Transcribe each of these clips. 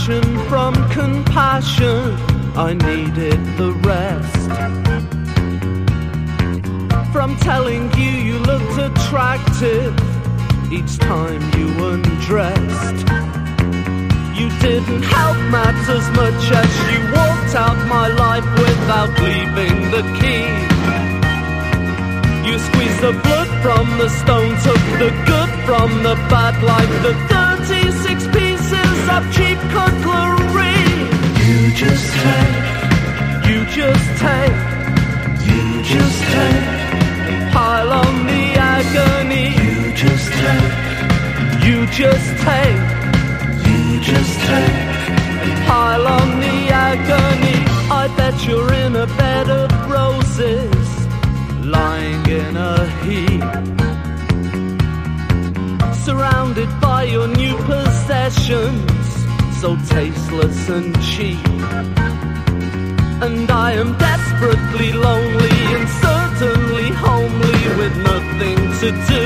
passion from compassion, I needed the rest. From telling you you looked attractive each time you undressed. You didn't help matters much as you walked out my life without leaving the key. You squeezed the blood from the stone, took the good from the bad, like the 36 pieces of cheap cutlery. You just take, you just take, you just take, pile on the agony. you just take, You just take, you just take, pile on the agony. I bet you're in a bed of roses, lying in a heap, surrounded by your new possessions, so tasteless and cheap. And I am desperately lonely and certainly homely with nothing to do,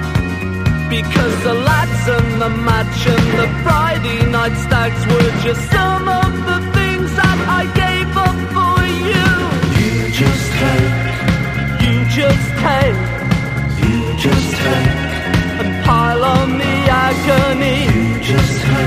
because the lads and the match and the Friday night stags were just